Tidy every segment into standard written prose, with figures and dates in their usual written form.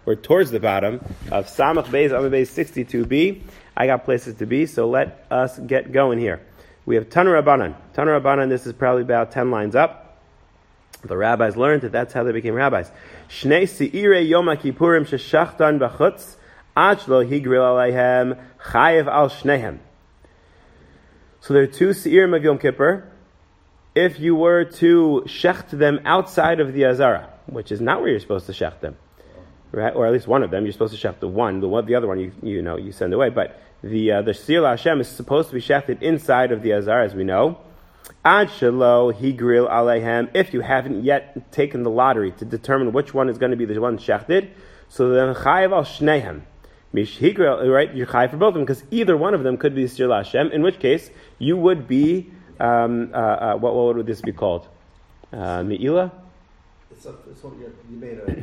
We're towards the bottom of Samach Beis Amud Beis 62b. I got places to be, so let us get going here. We have Tanu Rabbanan. Tanu Rabbanan, this is probably about 10 lines up. The rabbis learned that that's how they became rabbis. Shnei Seirei Yom HaKippurim Sheshachtan B'chutz Ad Shlo Higril Aleihem Chayev Al Shnehem. So there are two Seirim of Yom Kippur. If you were to shecht them outside of the Azara, which is not where you're supposed to shecht them, right? Or at least one of them, you're supposed to shecht the other one you send away. But the Seir Hashem is supposed to be shechted inside of the Azara, as we know. Ad Shelo Higril Aleihem. If you haven't yet taken the lottery to determine which one is going to be the one shechted, so then Chayev Al Shnehem. Right, you're chayav for both of them because either one of them could be Sir Hashem. In which case, you would be what would this be called? Me'ila. It's what you made a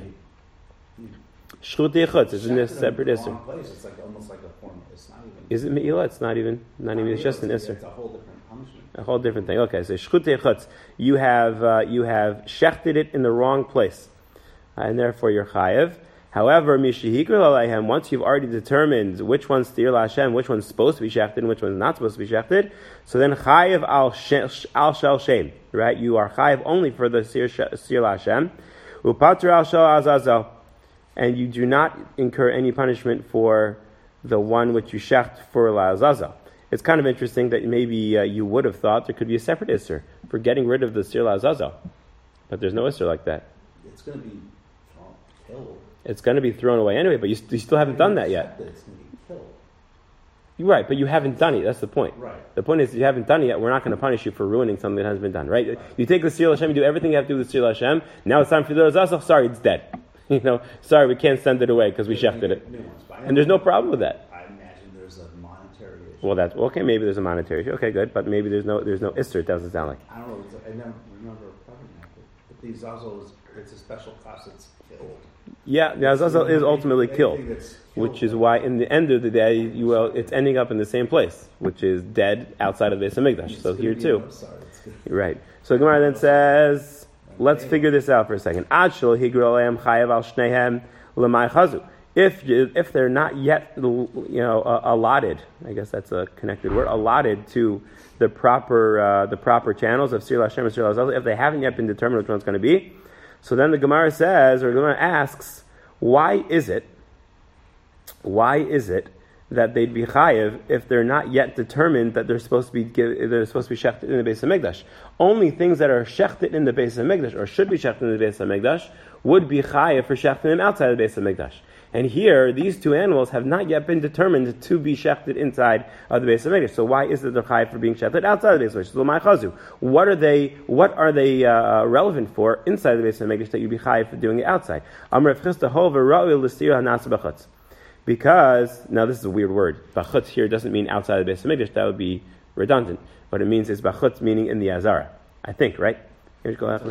Shchut Yechutz. Isn't this separate isser? It's like almost like a form. It's not even. Is it Me'ila? It's not even. It's just an isser. It's a whole different punishment. A whole different thing. Okay, so Shchut Yechutz. You have shechted it in the wrong place, and therefore you're chayav. However, once you've already determined which one's Stir Hashem, which one's supposed to be shechted, and which one's not supposed to be shechted, so then chayev al shel shem, right? You are chayev only for the Stir Hashem, upater al shel azazel, and you do not incur any punishment for the one which you shecht for la azazel. It's kind of interesting that maybe you would have thought there could be a separate isser for getting rid of the Stir la azazel, but there's no isser like that. It's going to be killed. It's going to be thrown away anyway, but you still haven't done that yet. It's going to be killed. You're right, but you haven't done it. That's the point. Right. The point is, you haven't done it yet. We're not going to punish you for ruining something that hasn't been done. Right? You take the Sir Hashem, you do everything you have to do with Sir Hashem. Now it's time for the Azazah. Sorry, it's dead. Sorry, we can't send it away because we shefted it. And there's no problem with that. I imagine there's a monetary issue. Well, that's okay. Maybe there's a monetary issue. Okay, good. But maybe there's no isser. It doesn't sound like. I don't know. I never remember covering that. But the Azazel it's a special class that's killed. Yeah, the Azazel is ultimately killed, which is why in the end of the day, it's ending up in the same place, which is dead outside of the Beis Hamikdash. So here too, right. So Gemara then says, let's figure this out for a second. Ad shel higril aleim chayav al shnehem l'may chazu. If they're not yet, allotted, I guess that's a connected word, allotted to the proper channels of Sir Hashem and Sir Azazel, if they haven't yet been determined which one's going to be. So then the Gemara says, or the Gemara asks, why is it that they'd be chayiv if they're not yet determined that they're supposed to be shechted in the Beis Hamikdash? Only things that are shechted in the Beis Hamikdash or should be shechted in the Beis Hamikdash would be chayiv for shechting them outside of the Beis Hamikdash. And here, these two animals have not yet been determined to be shechted inside of the Beis Hamikdash. So why is it they're chayiv for being shechted outside of the Beis Hamikdash? So my chazu, what are they relevant for inside the Beis Hamikdash that you'd be chayiv for doing it outside? Because now this is a weird word. Bachutz here doesn't mean outside of the Beis Hamikdash. That would be redundant. What it means is bachutz meaning in the Azara. I think, right? In the court.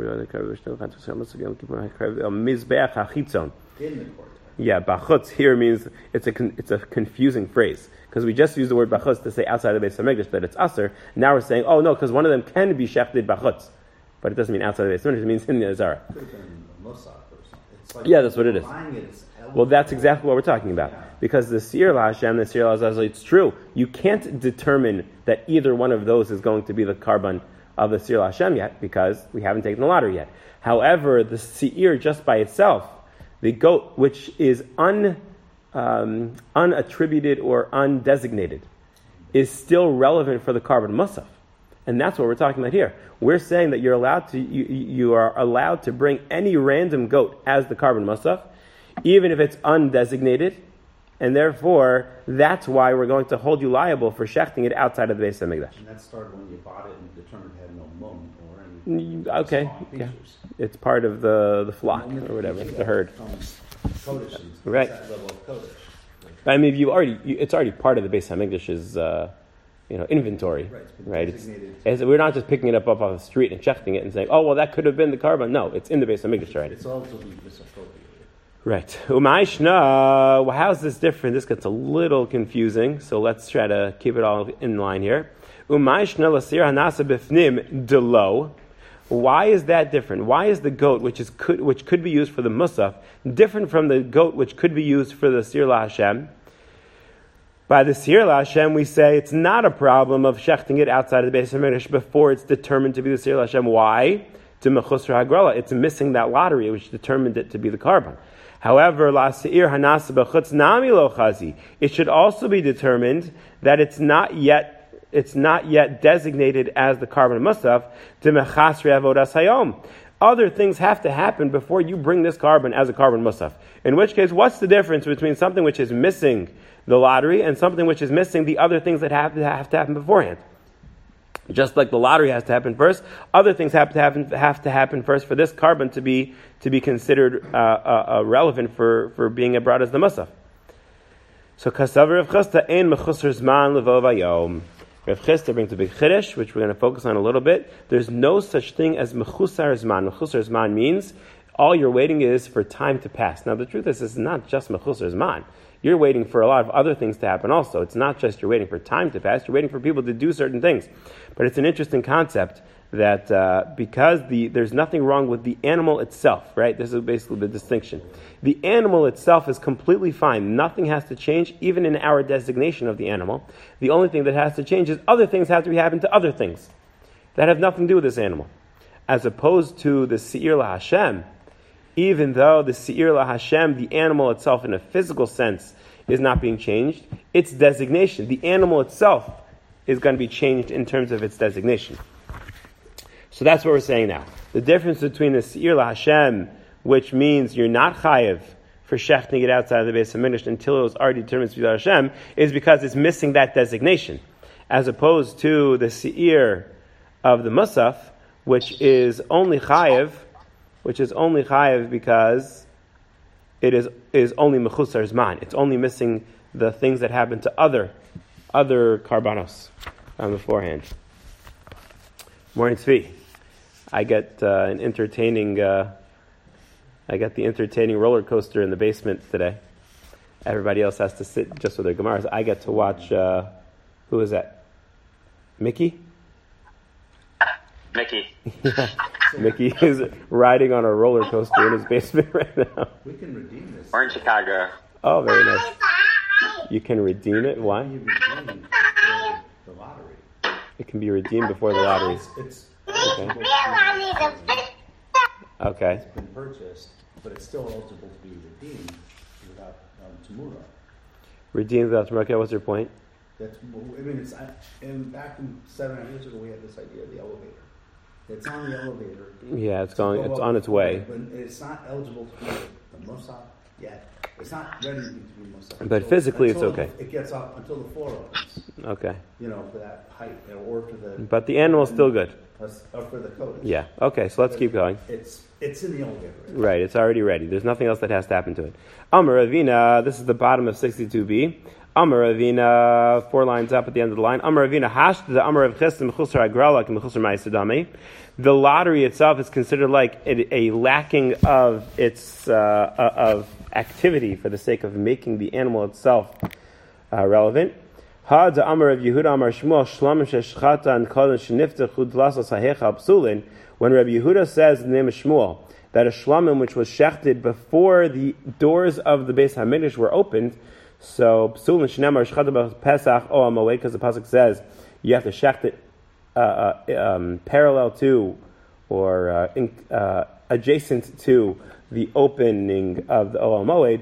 Yeah, bachutz here means it's a confusing phrase because we just use the word bachutz to say outside of the Beis Hamikdash that it's aser. Now we're saying, oh no, because one of them can be shechted bachutz, but it doesn't mean outside of the Beis Hamikdash. It means in the Azara. Yeah, that's what it is. Well, that's exactly what we're talking about because the Sir Hashem, the Sir Azazel, it's true. You can't determine that either one of those is going to be the karban of the Sir Hashem yet because we haven't taken the lottery yet. However, the Seir just by itself, the goat, which is unattributed or undesignated, is still relevant for the karban musaf, and that's what we're talking about here. We're saying that you are allowed to bring any random goat as the karban musaf, even if it's undesignated, and therefore that's why we're going to hold you liable for shechting it outside of the Beis Hamikdash. And that started when you bought it and determined it had no mum or any. Okay, yeah. It's part of the flock or whatever, the herd. Right. I mean, it's already part of the Beis Hamikdash's inventory, right? We're not just picking it up off the street and checking it and saying, oh well, that could have been the karban. No, it's in the Beis Hamikdash already. It's also misappropriated. Right. Umayshna. Well, how's this different? This gets a little confusing, so let's try to keep it all in line here. Umayshna l'sir hanasa b'fnim delo Why is that different? Why is the goat, which could be used for the musaf, different from the goat which could be used for the Sir La Hashem? By the Sir La Hashem, we say it's not a problem of shechting it outside of the Beis HaMikdash before it's determined to be the Sir La Hashem. Why? To Mechusar Hagrala. It's missing that lottery, which determined it to be the carbon. However, La Seir Hanasa B'chutz Nami Lo Chazi. It should also be determined that it's not yet designated as the carbon musaf to mechasri avodas hayom. Other things have to happen before you bring this carbon as a carbon musaf. In which case, what's the difference between something which is missing the lottery and something which is missing the other things that have to happen beforehand? Just like the lottery has to happen first, other things have to happen first for this carbon to be considered relevant for being brought as the musaf. So kasav Rav Chisda ein mechusar zman levov hayom. Rav Chisda brings a big chiddush, which we're going to focus on a little bit. There's no such thing as mechusar zman. Mechusar zman means all you're waiting is for time to pass. Now the truth is, it's not just mechusar zman. You're waiting for a lot of other things to happen also. It's not just you're waiting for time to pass, you're waiting for people to do certain things. But it's an interesting concept that because there's nothing wrong with the animal itself, right? This is basically the distinction. The animal itself is completely fine. Nothing has to change, even in our designation of the animal. The only thing that has to change is other things have to be happening to other things that have nothing to do with this animal. As opposed to the Seir La Hashem, even though the Seir La Hashem, the animal itself in a physical sense, is not being changed, its designation, the animal itself, is going to be changed in terms of its designation. So that's what we're saying now. The difference between the Seir La Hashem, which means you're not chayev for shechting it outside of the Beis HaMikdash until it was already determined to be La Hashem, is because it's missing that designation. As opposed to the Seir of the Musaf, which is only chayev because it is only mechusar zman. It's only missing the things that happen to other karbanos beforehand. Morning Tzvi. I get the entertaining roller coaster in the basement today. Everybody else has to sit just with their gemaras. I get to watch. Who is that? Mickey. Mickey. Yeah. Mickey is riding on a roller coaster in his basement right now. We can redeem this. We're in Chicago. Oh, very nice. You can redeem it? Why? You redeem before the lottery. It can be redeemed before the lottery. It's Okay. It's been purchased, but it's still eligible to be redeemed without Tamura. Redeemed without Tamura. Okay, what's your point? Back in 7 years ago, we had this idea of the elevator. It's on the elevator. Yeah, it's on its way. But it's not eligible to be the Mossad yet. It's not ready to be Mossad. But physically, it's okay. It gets up until the floor opens. Okay. For that height, or for the. But the animal's still good. Or for the coat. Yeah. Okay, so let's keep going. It's in the elevator. Right, it's already ready. There's nothing else that has to happen to it. Amar Ravina, this is the bottom of 62b. Amar Ravina, 4 lines up at the end of the line. Amar Ravina, hash the Amar of Chesed Mechusar Agrala Mechusar Ma'asadami. The lottery itself is considered like a lacking of its of activity for the sake of making the animal itself relevant. Ha the Amar of Yehuda Amar Shmuel Shlamim Sheshchata and Kodesh Shniftachud Lasas Hahecha Psulin. When Rabbi Yehuda says in the name of Shmuel that a shlamim which was shechted before the doors of the Beis HaMikdash were opened, so psulin shnemar shchata b'Pesach o Hamoed, because the pasuk says you have to shecht it parallel to or adjacent to the opening of the Ol Hamoed,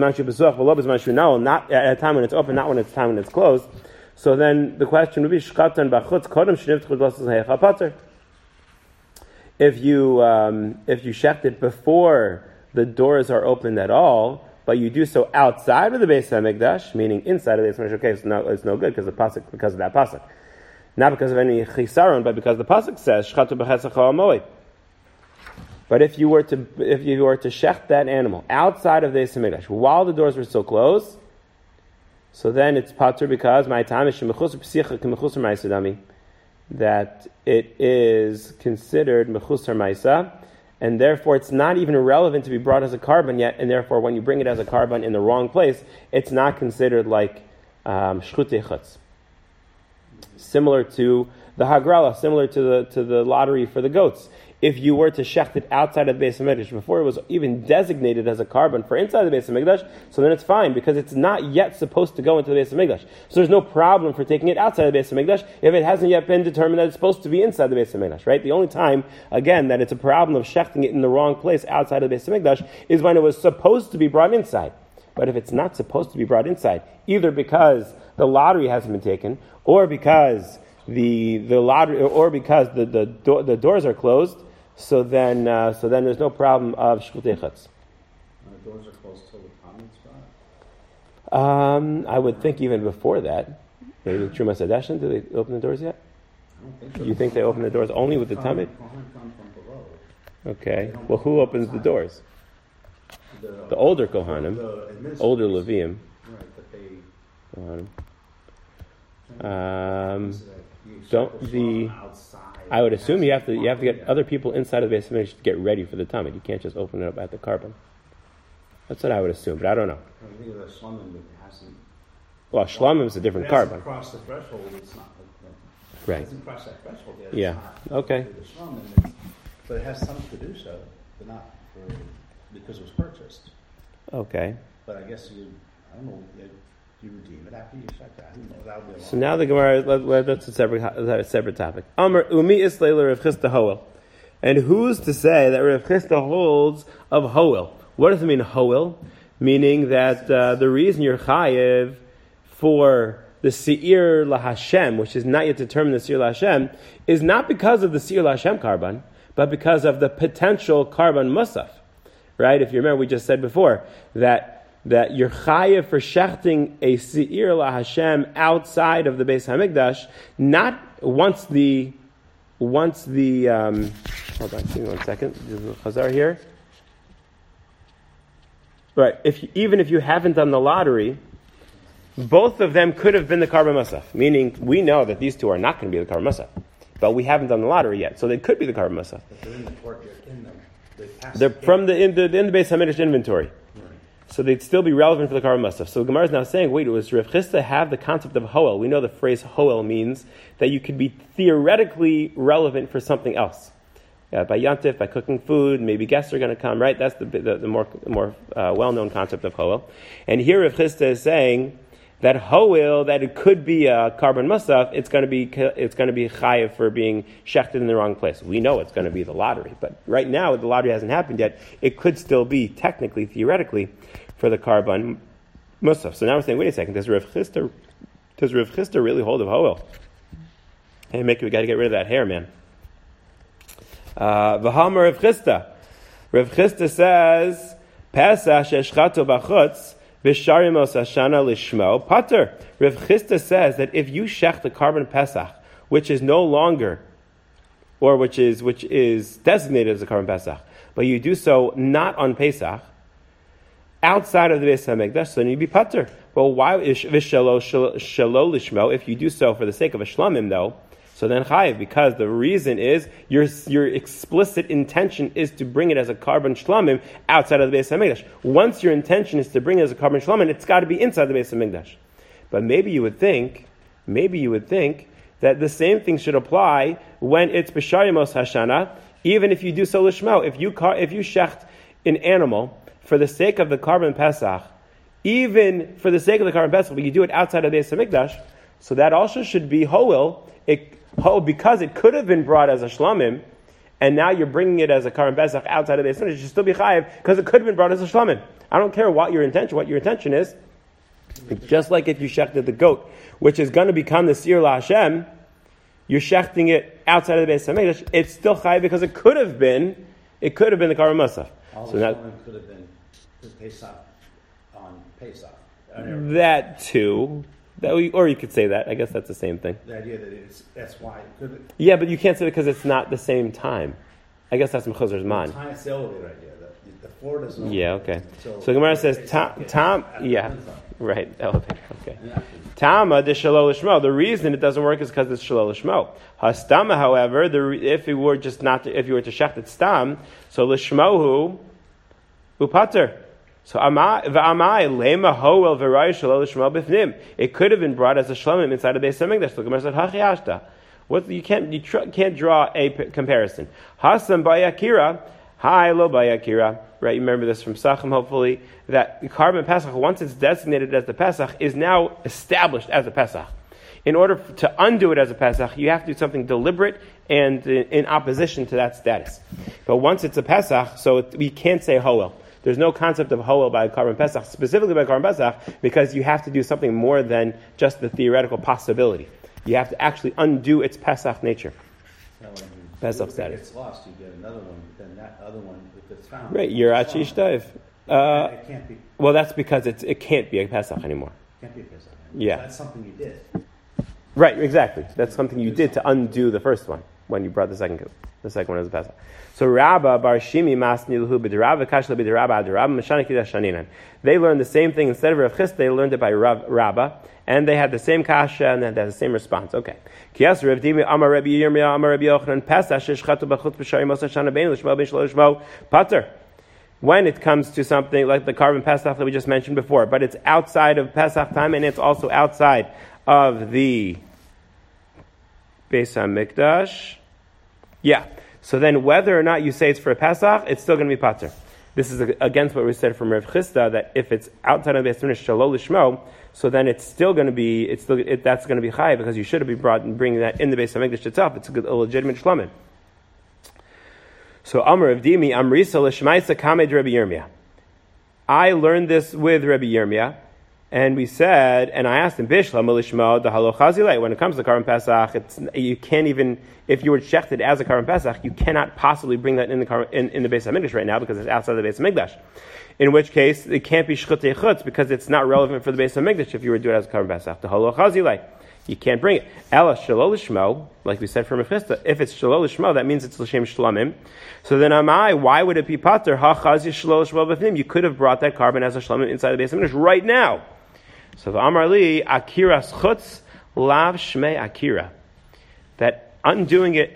not at a time when it's open, not when it's time when it's closed. So then the question would be shchatan b'chutz kodem shniftachud lasas hahecha pater. If you shecht it before the doors are opened at all, but you do so outside of the Beis HaMikdash, meaning inside of the Beis HaMikdash, okay, it's no good because of that pasuk, not because of any chisaron, but because the pasuk says shchatu b'chesach ha'amoed. But if you were to shecht that animal outside of the Beis HaMikdash while the doors were still closed, so then it's pater because my time is shemechusar psicha k'mechusar ma'asadami, that it is considered mechusar ma'isa, and therefore it's not even relevant to be brought as a carbon yet, and therefore when you bring it as a carbon in the wrong place, it's not considered like shchutei chutz. Similar to the hagrala, similar to the lottery for the goats. if you were to shecht it outside of the Beis HaMikdash, before it was even designated as a carbon for inside the Beis HaMikdash, so then it's fine, because it's not yet supposed to go into the Beis HaMikdash. So there's no problem for taking it outside the Beis HaMikdash if it hasn't yet been determined that it's supposed to be inside the Beis HaMikdash, right? The only time, again, that it's a problem of shechting it in the wrong place outside of the Beis HaMikdash is when it was supposed to be brought inside. But if it's not supposed to be brought inside, either because the lottery hasn't been taken, or because the lottery, or because the doors are closed, so then there's no problem of shchutei chutz. The doors are closed till the Talmud spot? I would think even before that. Maybe the Trumas Hadeshin, do they open the doors yet? I don't think so. You think they open the doors only with the Talmud? Kohen come from below. Okay. Well, who opens the doors? The older Kohanim, older Leviim. Right, but they... Kohanim. I would assume you have to get other people inside of the Beis HaMikdash to get ready for the Talmud. You can't just open it up at the carbon. That's what I would assume, but I don't know. I think of the shlomim that hasn't... Well, shlomim is a different carbon. It hasn't crossed the threshold, it's not... Right. It hasn't crossed that threshold yet. Yeah. Okay. The shlomim, but it has something to do so, but not for... because it was purchased. Okay. But I guess I don't know, you redeem it after you check that. I don't know, that would be a long So now the Gemara, that's a separate topic. Amar umi isleila Rav Chisda Hoel. And who's to say that Rav Chisda holds of Hoel? What does it mean, Hoel? Meaning that the reason you're chayiv for the Seir LaHashem, which is not yet determined the Seir LaHashem, is not because of the Seir LaHashem carbon, but because of the potential carbon musaf. Right? If you remember, we just said before that you're chayiv for shechting a Seir LaHashem outside of the Beis HaMikdash, not once the hold on, give me 1 second. There's a chazar here. Right. Even if you haven't done the lottery, both of them could have been the carbon musaf. Meaning, we know that these two are not going to be the carbon musaf, but we haven't done the lottery yet, so they could be the carbon musaf. But they're in the court, you're in them. They're from in the Beis HaMikdash inventory. So they'd still be relevant for the carbon musaf. So the Gemara is now saying, wait, was Rav Chisda have the concept of hoel? We know the phrase hoel means that you could be theoretically relevant for something else. By yantif, by cooking food, maybe guests are going to come, right? That's the more well-known concept of hoel. And here Rav Chisda is saying that hoel, that it could be a carbon musaf, it's going to be chayiv for being shechted in the wrong place. We know it's going to be the lottery, but right now the lottery hasn't happened yet. It could still be technically, theoretically, for the carbon musaf. So now we're saying, wait a second, does Rav Chisda really hold of hoel? Hey, we got to get rid of that hair, man. V'hamar Rav Chisda. Rav Chisda says, Pesach sheshchato b'chutz v'sharimos hashana lishmo pater. Rav Chisda says that if you shech the carbon Pesach, which is no longer, or which is designated as a carbon Pesach, but you do so not on Pesach, outside of the Beis HaMikdash, so then you'd be pater. Well, why is shalo lishmo? If you do so for the sake of a shlamim, though, so then chayiv, because the reason is your explicit intention is to bring it as a carbon shlamim outside of the Beis HaMikdash. Once your intention is to bring it as a carbon shlamim, it's got to be inside the Beis HaMikdash. But maybe you would think that the same thing should apply when it's b'shayimos hashana, even if you do so lishmo. If you shecht an animal for the sake of the carbon Pesach, even for the sake of the carbon Pesach, but you do it outside of the Beis HaMikdash, so that also should be hoel. Because it could have been brought as a shlamim, and now you're bringing it as a carbon Pesach outside of the Beis HaMikdash, it should still be chayiv because it could have been brought as a shlamim. I don't care what your intention is. Just like if you shechted the goat, which is going to become the Seir LaHashem, you're shechting it outside of the Beis HaMikdash, it's still chayiv because it could have been the carbon musaf. All so the that shlamim could have been Pesach on Pesach. That too. Or you could say that. I guess that's the same thing. The idea that that's why it could. Yeah, but you can't say it because it's not the same time. I guess that's Mechuzer's man. It's the elevator idea. The floor doesn't. Yeah, okay. So Gemara says, Tom, yeah, right, elevator, okay. Tama de shalol lishmo. The reason it doesn't work is because it's shalol lishmo. Hastama, however, if you were to shecht it stam, so lishmohu upater. So v'amai lema hoel v'ray shalol lishmo b'fnim. It could have been brought as a shlamim inside of the Beis HaMikdash. So Gemara said, hachi hashta. can't draw a comparison. Hasam bayakira, hi lo bayakira. Right, you remember this from Sachem, hopefully, that the Karban Pesach, once it's designated as the Pesach, is now established as a Pesach. In order to undo it as a Pesach, you have to do something deliberate and in opposition to that status. But once it's a Pesach, we can't say Hoel. There's no concept of Hoel by Karban Pesach, specifically by Karban Pesach, because you have to do something more than just the theoretical possibility. You have to actually undo its Pesach nature. Pesach status. If it's lost, you get another one, but then that other one, if it's found... Right, Yirachi Shtaif. It can't be... Well, that's because it can't be a Pesach anymore. It can't be a Pesach anymore. Yeah. So that's something you did. Right, exactly. That's something you did to undo the first one when you brought the second one as a Pesach. So Rabba bar Shimi masni l'hu b'derabba kashla b'derabba adarabba mashana kiddush shaninan. They learned the same thing instead of Rav Chisda. They learned it by Rabba, and they had the same kasha and they had the same response. Okay. Kiyas Rav Dimi Amar Rabbi Yirmiyah Amar Rabbi Yochanan Pesach sheshchatu b'chutz b'shari mosar shana bein l'shmo bein shlo l'shmo pater. When it comes to something like the Karban Pesach that we just mentioned before, but it's outside of Pesach time and it's also outside of the Beis HaMikdash. Yeah. So then whether or not you say it's for a Pesach, it's still going to be pater. This is against what we said from Rav Chisda, that if it's outside of the Beis HaMikdash, shalol lishmo, so then it's still going to be, that's going to be chai, because you should have been bringing that in the Beis HaMikdash itself. It's a legitimate shlomin. So Amar of Dimi, Amrisa l'shmaisa kamed Rabbi Yirmiyah. I learned this with Rabbi Yirmiyah, and we said, and I asked him, Bishla Malishmo, the Halochazilei. When it comes to Karban Pesach, you can't even, if you were shechted as a Karban Pesach, you cannot possibly bring that in the Beis HaMikdash right now because it's outside the Beis HaMikdash. In which case, it can't be Shchutei Chutz because it's not relevant for the Beis HaMikdash if you were to do it as a Karban Pesach. The Halochazilei. You can't bring it. Ela Shalol Lishmo, like we said from Mephisto, if it's Shalol Lishmo, that means it's L'Shem Shlamim. So then why would it be Pater? Ha-Chazi Shalol Lishmo B'Fnim. You could have brought that carbon as a Shlamim inside the Beis HaMikdash right now. So the Amar Li, Akiras Chutz, Lav Shmei Akira. That undoing it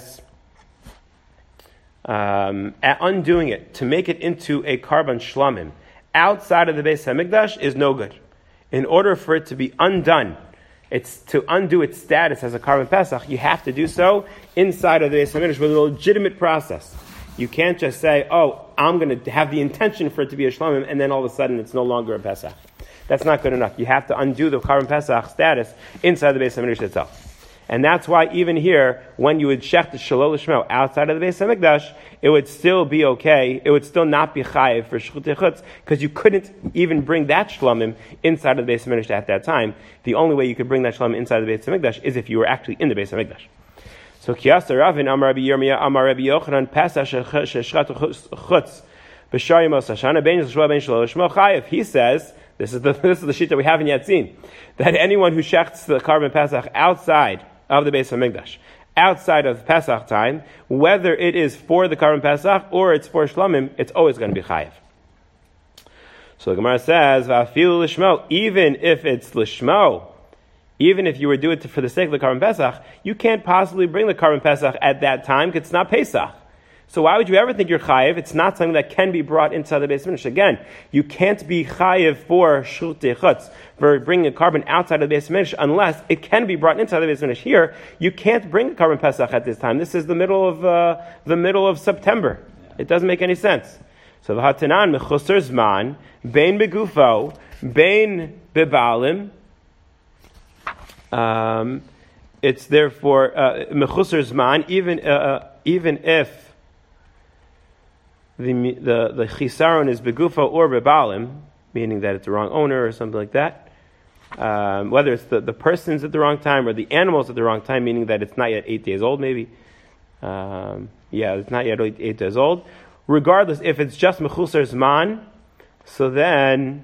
undoing it, to make it into a carbon shlamim, outside of the Beis HaMikdash is no good. In order for it to be undone, it's to undo its status as a carbon Pesach, you have to do so inside of the Beis HaMikdash with a legitimate process. You can't just say, I'm going to have the intention for it to be a shlamim, and then all of a sudden it's no longer a Pesach. That's not good enough. You have to undo the Karban Pesach status inside the Beis HaMikdash itself. And that's why even here, when you would shech the Shalol Lishmo outside of the Beis HaMikdash, it would still be okay. It would still not be chayiv for Shchutei Chutz, because you couldn't even bring that shlamim inside of the Beis HaMikdash at that time. The only way you could bring that shlamim inside the Beis HaMikdash is if you were actually in the Beis HaMikdash. So Kiyasa Ravin Amar Rabbi Yirmiyah Amar Rabbi Yochanan Pesach shechatu chutz b'shari mos hashana bein l'shmo bein shelo l'shmo chayiv. He says, this is the sheet that we haven't yet seen, that anyone who shechts the Karban Pesach outside of the Beis HaMikdash, outside of Pesach time, whether it is for the Karban Pesach or it's for Shlamim, it's always going to be chayiv. So the Gemara says, "Va'afilu lishmo," even if it's lishmo, even if you were doing it for the sake of the Karban Pesach, you can't possibly bring the Karban Pesach at that time because it's not Pesach. So why would you ever think you're chayiv? It's not something that can be brought inside the Beis HaMikdash. Again, you can't be chayiv for Shchutei Chutz, for bringing a carbon outside of the Beis HaMikdash, unless it can be brought inside the Beis HaMikdash. Here, you can't bring a carbon Pesach at this time. This is the middle of September. It doesn't make any sense. So the Hatanan mechusar zman bein begufo bein bebalim. It's therefore mechusar zman even if the chisaron is begufa or bebalim, meaning that it's the wrong owner or something like that. Whether it's the person's at the wrong time or the animal's at the wrong time, meaning that it's not yet 8 days old, maybe. It's not yet 8 days old. Regardless, if it's just mechusar zman, so then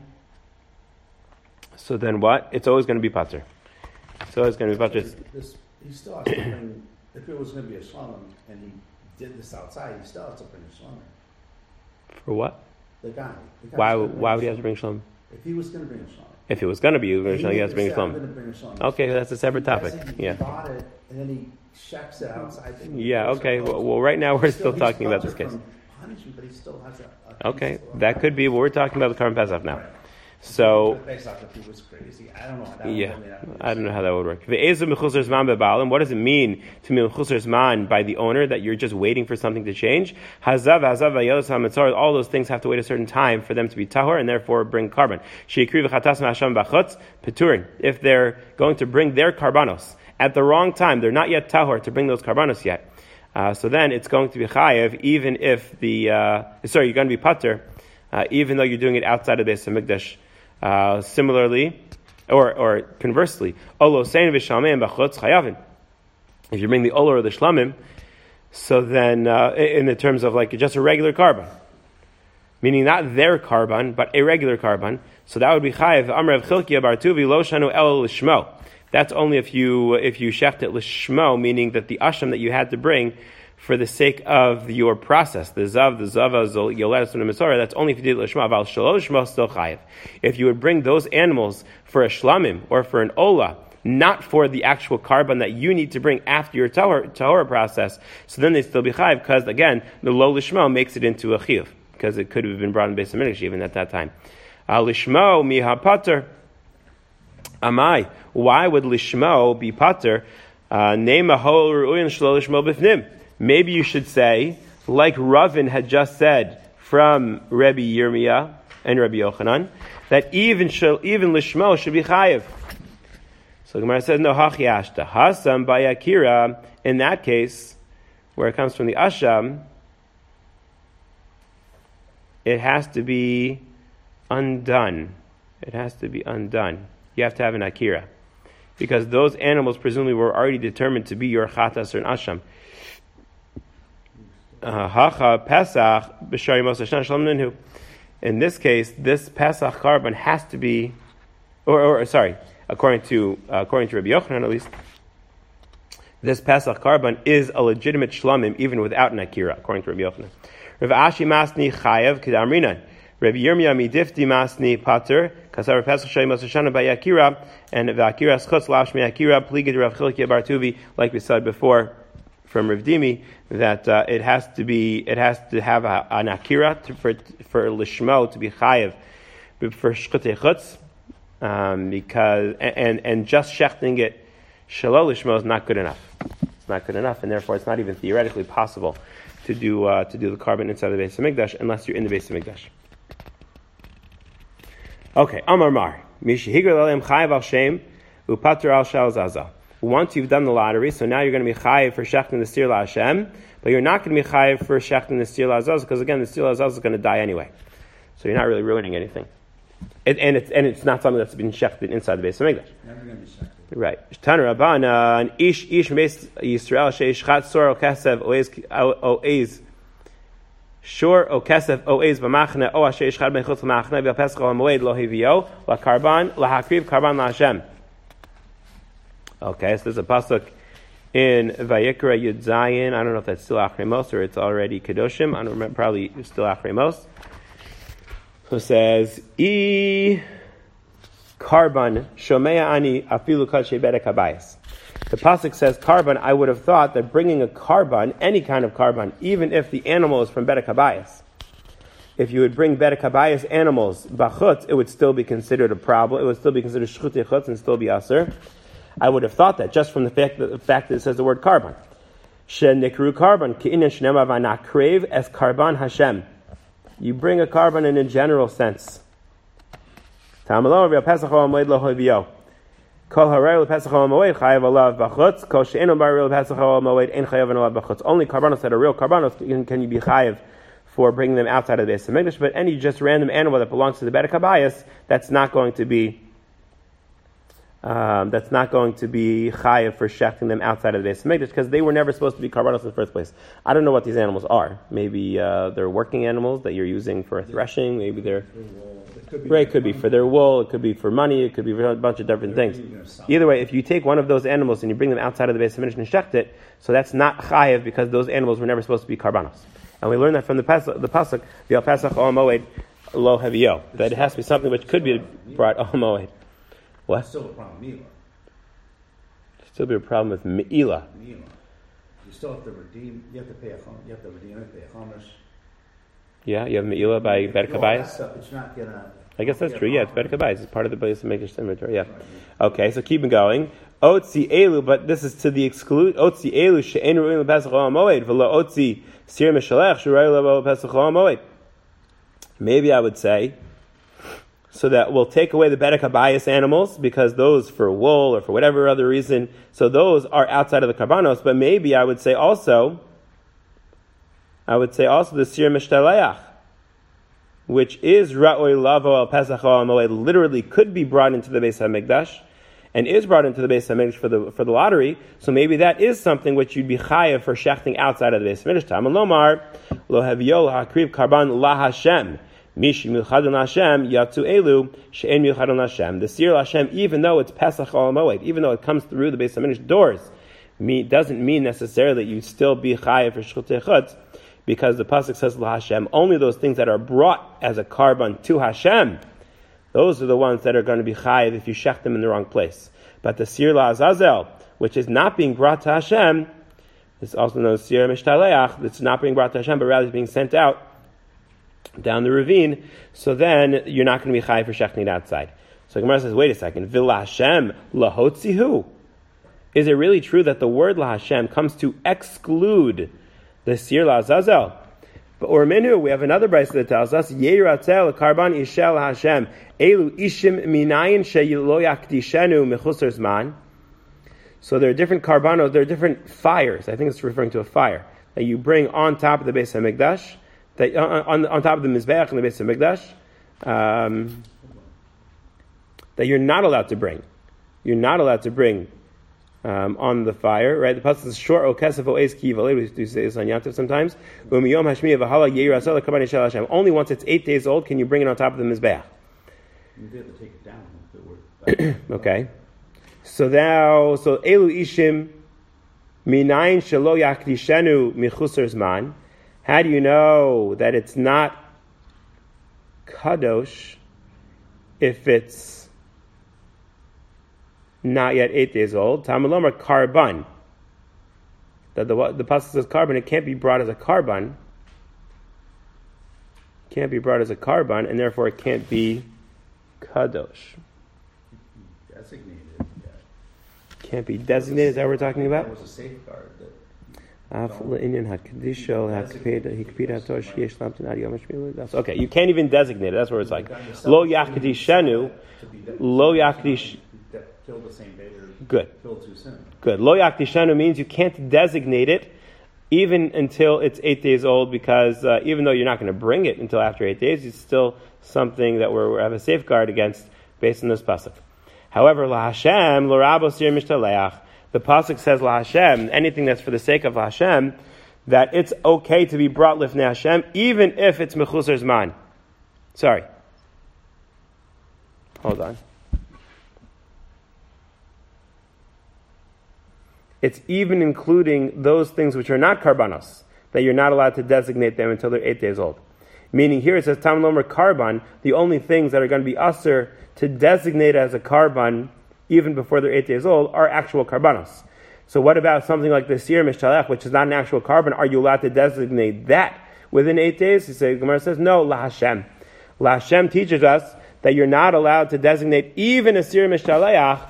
what? It's always going to be pater. It's always going to be pater. He still has to bring, if it was going to be a shlamim and he did this outside, he still has to bring a shlamim. For what? The guy why would he have to bring shlamim? If he was going to bring a shlamim. If he was going to be he has to bring a shlamim. shlamim. Okay, that's a separate topic. He bought it and then he checks it outside. Yeah, okay. Well, right now we're still talking about this case. But he still has okay, that could be, but we're talking about the Karban Pesach now. So, Based off if he was crazy, I don't know. I don't know how that would work. And what does it mean to be mechusar zman by the owner that you're just waiting for something to change? Hazav, all those things have to wait a certain time for them to be tahor and therefore bring carbon. If they're going to bring their karbanos at the wrong time, they're not yet tahor to bring those karbanos yet. So then it's going to be chayev, even if you're going to be pater, even though you're doing it outside of the Beis Hamikdash. Similarly, or conversely, olo sein v'shamim b'chutz chayavin. If you bring the olo or the shlamim, so then in the terms of like just a regular carbon, meaning not their carbon but a regular carbon, so that would be chayav. Amar Rav Chilkiah bar Tuvi lo shanu el lishmo. That's only if you shecht it lishmo, meaning that the asham that you had to bring for the sake of your process, the zava, yoleres and the that's only if you did lishma. Val shelo lishma still chayiv. If you would bring those animals for a shlamim or for an ola, not for the actual carbon that you need to bring after your tahora process, so then they still be chayiv because again the lo lishma makes it into a chiyuv because it could have been brought in Beis Hamikdash even at that time. Lishmo miha pater. Amai. Why would lishmo be pater? Nema ho ru'in shelo lishmo bifnim. Maybe you should say, like Ravin had just said from Rabbi Yirmiyah and Rabbi Yochanan, that even lishmo should be chayiv. So Gemara says, no, hachi ashta. Hasam bayakira, in that case, where it comes from the asham, it has to be undone. It has to be undone. You have to have an akira. Because those animals presumably were already determined to be your chatas or an asham. In this case, this Pesach carbon has to be, according to Rabbi Yochanan at least, this Pesach carbon is a legitimate shlamim even without an akira, according to Rabbi Yochanan. Rav Ashi masni chayav kedamrinan. Rabbi Yirmiyah midifti masni pater kasar Pesach shayim osashana by akira and v'akira schutz lashmi akira pligid Rav Chilkiah bar Tuvi, like we said before from Rav Dimi, that it has to have an akira for lishmo to be chayev for shchutei chutz, because and just shechting it shalol lishmo is not good enough. It's not good enough, and therefore it's not even theoretically possible to do the carbon inside the Beis Hamikdash unless you're in the Beis Hamikdash. Okay, Amar Mar mishihigur lalem chayev al shem upater al shal zaza. Once you've done the lottery, so now you're going to be chayiv for shechting the stir la Hashem, but you're not going to be chayiv for shechting the stir la Azaz, because again, the stir la Azaz is going to die anyway. So you're not really ruining anything. And it's not something that's been shechted inside the Beis Hamikdash. Never going to be shechted. Right. Taner Rabbanan, an ish meis Yisrael sheish chat sor o kesev oez shor o kesef oez b'machne o sheish chat ben chutz b'machne v'apesach o moed lo hivio la karban la hakriv karban la Hashem. Okay, so there's a pasuk in Vayikra Yud Zayin. I don't know if that's still Achrei Mos or it's already Kedoshim. I don't remember, probably still Achrei Mos. So it says, Karban Shomea Ani Afilu Kadshe Bedek Habayis. The pasuk says Karban. I would have thought that bringing a Karban, any kind of Karban, even if the animal is from Bedek Habayis, if you would bring Bedek Habayis animals bachutz, it would still be considered a problem. It would still be considered shchutei chutz and still be aser. I would have thought that just from the fact that it says the word carbon. Shenikru carbon, ki'ina shnema v'anakrev es carbon Hashem. You bring a carbon in a general sense. Ta'amalom v'yal pesach ha'amoed lo hoivio. Kol harei l'pesach ha'amoed chayav alav b'chutz. Kol she'enu b'arei l'pesach ha'amoed ein chayav alav b'chutz. Only carbonos that are real carbonos can you be chayav for bringing them outside of the Beis Hamikdash. But any just random animal that belongs to the Bedek Habayis, that's not going to be chayav for shechting them outside of the Beis Hamikdash because they were never supposed to be karbanos in the first place. I don't know what these animals are. Maybe they're working animals that you're using for threshing. Maybe they're it could be for their wool. It could be for money. It could be for a bunch of different things. Either way, if you take one of those animals and you bring them outside of the Beis Hamikdash and shecht it, so that's not chayav because those animals were never supposed to be karbanos. And we learned that from the pasuk, the al pesach al moed lo havio, that it has to be something which could be brought al moed. What? Still a problem with Meila. Still be a problem with Meila. You still have to redeem. You have to pay a chum. You have to redeem it. Pay a chumash. Yeah, you have Meila by Bedek Habayis. It's not gonna. I guess that's true. Yeah, it's Bedek HaBayis. It's part of the Beis HaMikdash inventory. Yeah. Okay, so keep going. Otzi elu, but this is to the exclude. Otzi elu she'en ru'in lePesach HaMoed v'lo otzi sir mishalech she'rei lePesach HaMoed. Maybe I would say, so that we'll take away the Bedek HaBayis animals, because those for wool or for whatever other reason, so those are outside of the karbanos, but maybe I would say also the sir mishtaleach, which is ra'oi lavo al pesach ha'amoed, literally could be brought into the Beis HaMikdash, and is brought into the Beis HaMikdash for the lottery, so maybe that is something which you'd be chayav for shechting outside of the Beis HaMikdash. Tam lomar, lo haviyol ha'akriv karban la Hashem, mishi milchadon Hashem, yatzu elu, she'en milchadon Hashem. The Sir Hashem, even though it's Pesach ha'amoed, even though it comes through the Beis HaMikdash doors, doesn't mean necessarily that you still be chayav for shchutei chutz, because the pasuk says la Hashem, only those things that are brought as a karban to Hashem, those are the ones that are going to be chayiv if you shech them in the wrong place. But the sir la azazel, which is not being brought to Hashem, is also known as sir mishtaleach. It's not being brought to Hashem, but rather is being sent out down the ravine. So then you're not going to be chayiv for shechting it outside. So Gemara says, wait a second, v'la Hashem lahotzihu. Is it really true that the word la Hashem comes to exclude the sir la azazel? Or menu, we have another brayso that tells us Yeiratel karban ishel Hashem elu ishim minayin sheyilo yakdishenu mechusar zman. So there are different karbanos, there are different fires. I think it's referring to a fire that you bring on top of the Beis HaMikdash, that on top of the mizbeach in the Beis HaMikdash, that you're not allowed to bring. You're not allowed to bring on the fire, right? The pasuk is short. O kesef o eis ki v'alei. We do say this on Yantiv sometimes. U'miyom hashmiyah v'hala yeirasel karban yishel Hashem. Only once it's 8 days old can you bring it on top of the mizbeach. You have to take it down if it were. Okay. So elu ishim minayin shelo yakdishenu michusar zman. How do you know that it's not kadosh if it's not yet 8 days old? Tamalomar karban. That the pasuk says karban, it can't be brought as a karban. Can't be brought as a karban, and therefore it can't be kadosh. Designated. Yeah. Can't be designated. Is that what we're talking about? That was a safeguard. Okay, you can't even designate it. That's where it's like lo yakdishenu, lo yakdish. Killed the same day or good. Killed too soon. Good. Lo yakdishenu means you can't designate it even until it's 8 days old, because even though you're not going to bring it until after 8 days, it's still something that we have a safeguard against based on this pasuk. However, la Hashem lo rabo sir mishtaleach. The pasuk says la Hashem, anything that's for the sake of Hashem, that it's okay to be brought lifnei Hashem, even if it's mechusar zman. Sorry. Hold on. It's even including those things which are not karbanos, that you're not allowed to designate them until they're 8 days old. Meaning here it says tam lomer karban, the only things that are going to be usher to designate as a karban even before they're 8 days old are actual karbanos. So what about something like the sir mishtalech, which is not an actual karban? Are you allowed to designate that within 8 days? Gemara says no, la Hashem. La Hashem teaches us that you're not allowed to designate even a sir mishtalech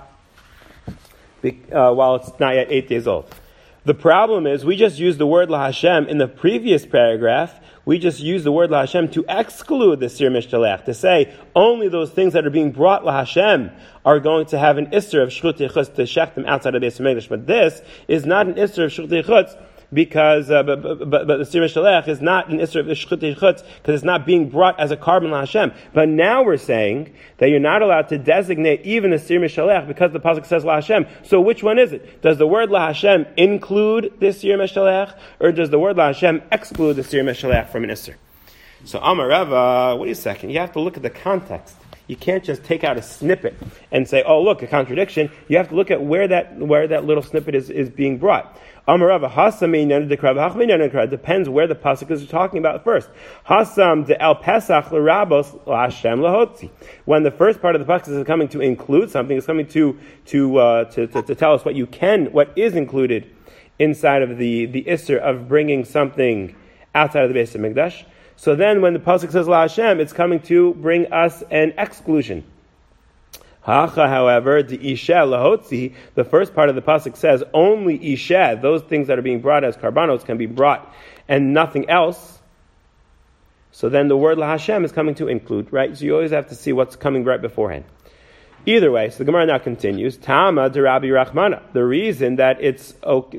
while it's not yet 8 days old. The problem is we just used the word la Hashem in the previous paragraph. We just used the word la Hashem to exclude the sir mishtalech, to say only those things that are being brought la Hashem are going to have an isser of shchutei chutz to shech them outside of the Beis HaMikdash. But this is not an isser of shchutei chutz, because but the sir mishtalech is not an isser of shchutei chutz because it's not being brought as a karban la Hashem. But now we're saying that you're not allowed to designate even the sir mishtalech because the pasuk says la Hashem. So which one is it? Does the word la Hashem include the sir mishtalech, or does the word la Hashem exclude the sir mishtalech from an isser? So Amar Rava, wait a second. You have to look at the context. You can't just take out a snippet and say, "Oh, look, a contradiction." You have to look at where that little snippet is being brought. Amar Rava, depends where the pasuk is talking about first. Hasam de el pesach l'rabos l'Hashem lahotzi. When the first part of the pasuk is coming to include something, it's coming to tell us what is included inside of the isser of bringing something outside of the Beis HaMikdash. So then when the pasuk says La Hashem, it's coming to bring us an exclusion. Hacha, however, the Isha Lahotzi, the first part of the pasuk says only Isha, those things that are being brought as karbanos can be brought and nothing else. So then the word La Hashem is coming to include, right? So you always have to see what's coming right beforehand. Either way, so the Gemara now continues, Tama de Rabbi Rachmana. The reason that it's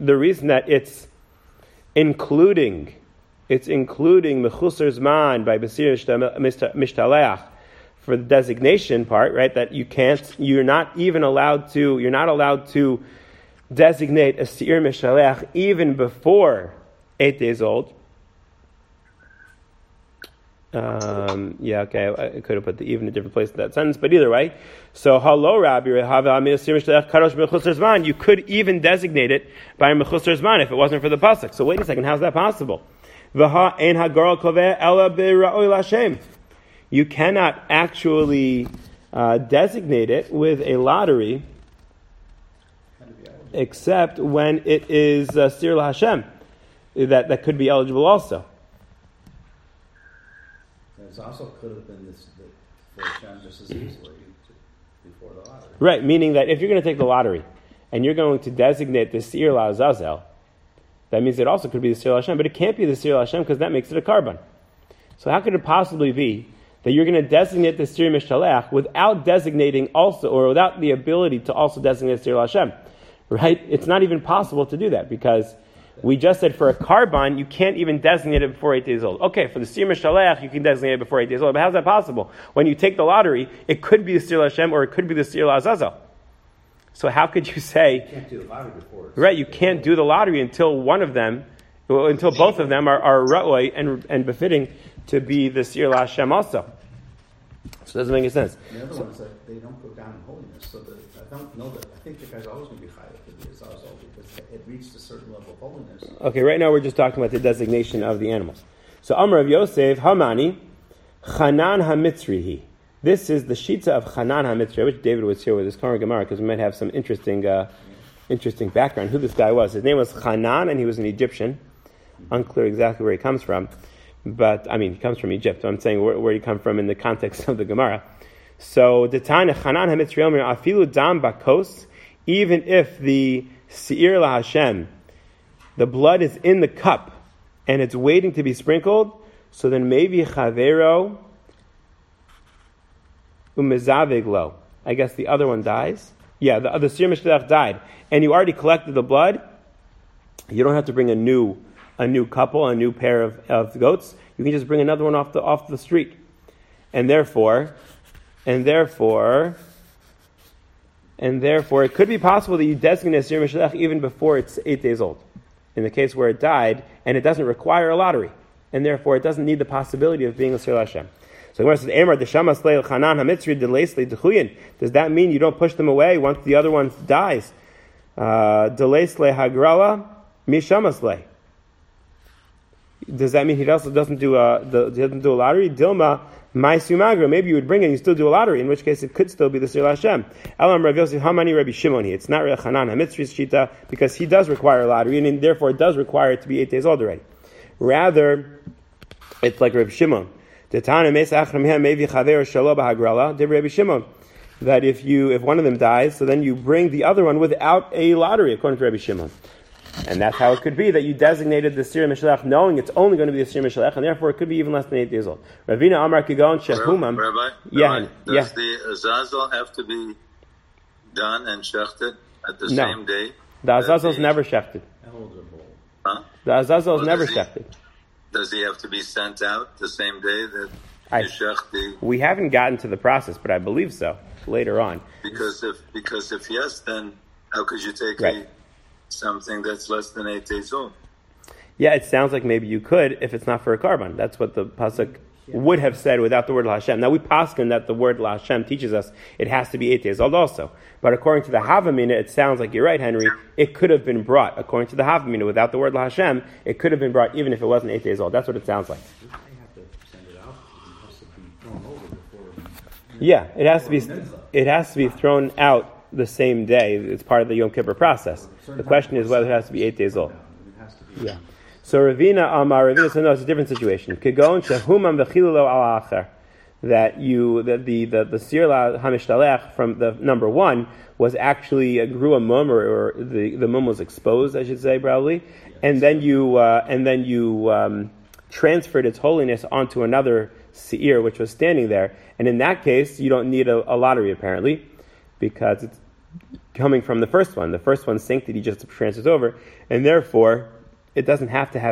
including Mechusar Zman by Basir Mishtaleach for the designation part, right? That you're not allowed to designate a Seir Mishtaleach even before 8 days old. I could have put the even in a different place in that sentence, but either way. So, hello, Rabbi, you could even designate it by a Mechusar Zman if it wasn't for the pasuk. So wait a second, how's that possible? You cannot actually designate it with a lottery except when it is Sir Hashem. That could be eligible also. It also could have been this for Hashem just as easily before the lottery. Right, meaning that if you're going to take the lottery and you're going to designate the Seir LaAzazel, that means it also could be the Seir Hashem, but it can't be the Seir Hashem because that makes it a carbon. So how could it possibly be that you're going to designate the Seir Mishtaleach without designating also, or without the ability to also designate Seir Hashem? Right? It's not even possible to do that because we just said for a carbon, you can't even designate it before 8 days old. Okay, for the Seir Mishtaleach, you can designate it before 8 days old, but how's that possible? When you take the lottery, it could be the Seir Hashem or it could be the Seir LaAzazel. So how could you say... You can't do the lottery before. Right, you can't do the lottery until until both of them are ra'oi and befitting to be the Seir LaHashem also. So it doesn't make any sense. The other ones that they don't go down in holiness, so that I don't know that. I think the guy's always going to be high up to the Azazel because it reached a certain level of holiness. Okay, right now we're just talking about the designation of the animals. So Amar of Yosef, Hamani, Chanan HaMitzrihi. This is the Shitza of Chanan HaMitzri. I wish David was here with his Kohen Gemara because we might have some interesting background, who this guy was. His name was Chanan and he was an Egyptian. Unclear exactly where he comes from. But, he comes from Egypt. So I'm saying where he comes from in the context of the Gemara. So, the Tana Chanan HaMitzri Omer, Afilu Dam Bakos, even if the Seir LaHashem, the blood is in the cup, and it's waiting to be sprinkled, so then maybe Chavero Umezavig Lo. I guess the other one dies. Yeah, the Seir Mishtaleach died. And you already collected the blood, you don't have to bring a new couple, a new pair of goats. You can just bring another one off the street, and therefore, it could be possible that you designate a Seir Mishtaleach even before it's 8 days old. In the case where it died, and it doesn't require a lottery, and therefore it doesn't need the possibility of being a Seir Hashem. So the Gemara says, "Emar deshamas leil Chanan hamitzri deleisli dechuyin." Does that mean you don't push them away once the other one dies? Deleisle hagrala mishamasle. Does that mean he also doesn't do a lottery? Dilma ma'isumagra. Maybe you would bring it and you still do a lottery, in which case it could still be the Seir Hashem. Elam Rav Yosef Hamani Rabbi Shimon. It's not Rabbi Chanan HaMitzri's shita because he does require a lottery, and therefore it does require it to be 8 days old already. Rather, it's like Rabbi Shimon. That if one of them dies, so then you bring the other one without a lottery, according to Rabbi Shimon. And that's how it could be that you designated the Seir Mishtaleach knowing it's only going to be the Seir Mishtaleach, and therefore it could be even less than 8 years old. Ravina Amar Kigon Shehumam. Rabbi, does the Azazel have to be done and shechted at the same day? The Azazel is never shechted. Huh? The Azazel is never shechted. Does he have to be sent out the same day that you shech the... We haven't gotten to the process, but I believe so, later on. Because if yes, then how could you take something that's less than 8 days old? Yeah, it sounds like maybe you could if it's not for a carbon. That's what the pasuk would have said without the word LaHashem. Now we paskin that the word LaHashem teaches us it has to be 8 days old also. But according to the Havamina, it sounds like you're right, Henry. It could have been brought. According to the Havamina, without the word LaHashem, it could have been brought even if it wasn't 8 days old. That's what it sounds like. Yeah, it has to be thrown out the same day. It's part of the Yom Kippur process. The question is whether it has to be 8 days old. Yeah. So Ravina said, no, it's a different situation. That the Sirla Hamishtalech from the number one was actually grew a mum, or the mum was exposed, I should say, probably, and then you transferred its holiness onto another seir which was standing there, and in that case you don't need a lottery apparently, because it's coming from the first one. The first one's sanctity just transfers over, and therefore it doesn't have to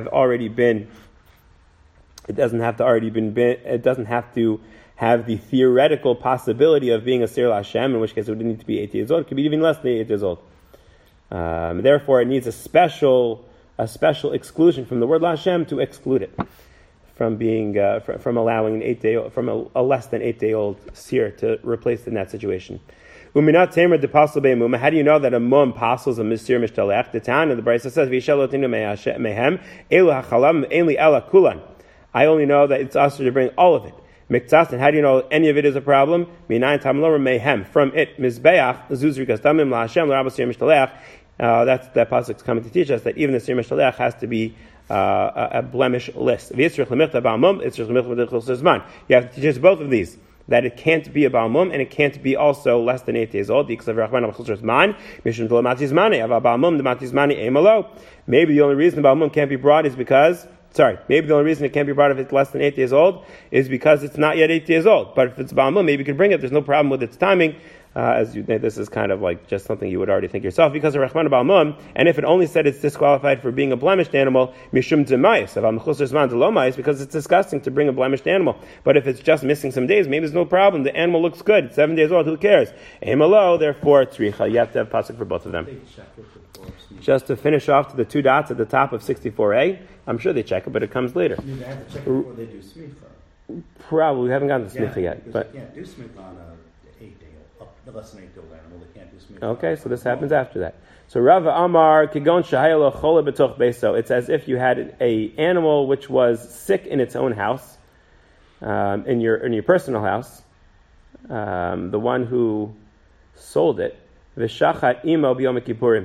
have the theoretical possibility of being a Sir Hashem, in which case it would need to be 8 years old. It could be even less than 8 years old. Therefore, it needs a special exclusion from the word Hashem to exclude it from being from allowing a less than 8 day old seer to replace it in that situation. Uminat tamer de pasal be'mum. How do you know that a mum pasals a misir mishtalech? The town of the Brisa says v'yishalotinu mehem elu hachalam einli ela kulan. I only know that it's us to bring all of it. Miktas, and how do you know any of it is a problem? Minayin tamlor mehem, from it mizbeach zuzrikas damim laHashem l'rabas sir mishtalech. That pasuk's coming to teach us that even the sir mishtalech has to be a blemish list. You have to teach us both of these, that it can't be a balmum and it can't be also less than 8 days old. Maybe the only reason the balmum can't be brought is because maybe the only reason it can't be brought if it's less than 8 days old is because it's not yet 8 years old. But if it's balmum, maybe you can bring it. There's no problem with its timing. This is kind of like just something you would already think yourself, because of Rachman Balmum, and if it only said it's disqualified for being a blemished animal, Mishum Demais, because it's disgusting to bring a blemished animal. But if it's just missing some days, maybe there's no problem. The animal looks good. It's 7 days old. Who cares? Emalo, therefore, Tzricha. You have to have pasuk for both of them. Just to finish off to the 2 dots at the top of 64a, I'm sure they check it, but it comes later. They have to check it before they do smicha. Probably, we haven't gotten to smicha yet. But they can't do smicha on a 8 day old, the less than 8 day old animal. They can't do smicha. Okay, so this happens after that. So Rava Amar Kigon Shahayalo Chole Betoch Beso. It's as if you had an animal which was sick in its own house, in your personal house. The one who sold it, V'shachat imo b'yom kippurim.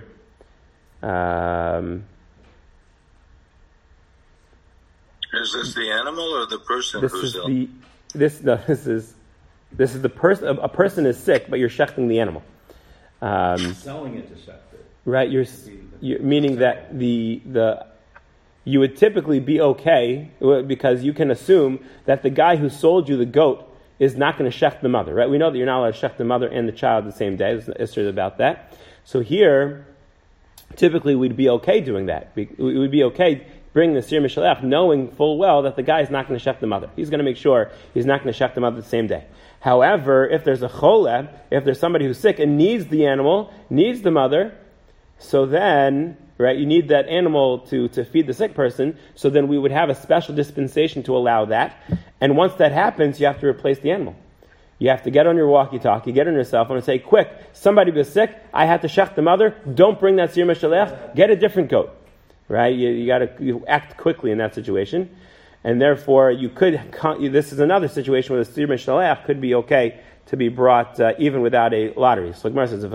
Is this the animal or the person who's ill? This is the person. A person is sick, but you're shechting the animal. Selling it to shecht it. Right. You're meaning that you would typically be okay because you can assume that the guy who sold you the goat is not going to shecht the mother. Right. We know that you're not allowed to shecht the mother and the child the same day. There's Isser about that. So here, typically we'd be okay doing that. We would be okay bring the Sir Mishalech, knowing full well that the guy is not going to shech the mother. He's going to make sure he's not going to shech the mother the same day. However, if there's a choleh, if there's somebody who's sick and needs the animal, needs the mother, so then, right, you need that animal to feed the sick person, so then we would have a special dispensation to allow that. And once that happens, you have to replace the animal. You have to get on your walkie-talkie, get on your cell phone and say, quick, somebody was sick, I had to shech the mother, don't bring that Sir Mishalech, get a different goat. Right, you act quickly in that situation, and therefore this is another situation where the Sir Mishalech could be okay to be brought even without a lottery. So Gemara says,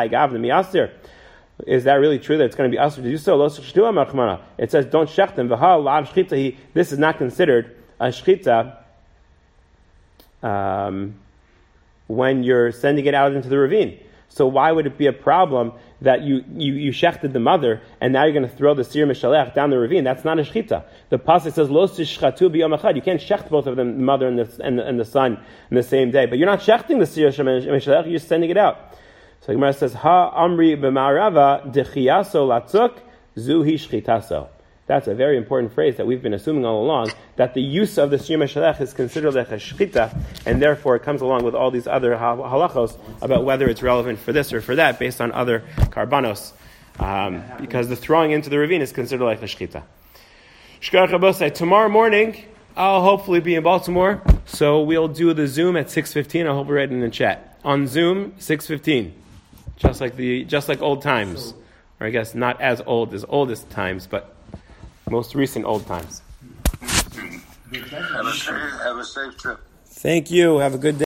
is that really true that it's going to be asur to do so? It says, don't shech them. This is not considered a shchita when you're sending it out into the ravine. So why would it be a problem that you shechted the mother and now you're going to throw the Sir Mishalech down the ravine? That's not a shechita. The pasuk says lo tishchatu b'yom echad. You can't shecht both of them, the mother and the son, in the same day. But you're not shechting the Sir Mishalech. You're just sending it out. So Gemara says ha amri b'ma'arava dechiyaso latzuk zuhi shchitaso. That's a very important phrase that we've been assuming all along, that the use of the Sir Mishalech is considered like a shechita, and therefore it comes along with all these other halachos about whether it's relevant for this or for that based on other karbanos, because the throwing into the ravine is considered like a shechita. Shkar Chabosai, tomorrow morning I'll hopefully be in Baltimore, so we'll do the Zoom at 6:15. I hope we're right in the chat. On Zoom, 6:15, just like old times, or I guess not as oldest times, but most recent old times. Have a safe trip. Thank you. Have a good day.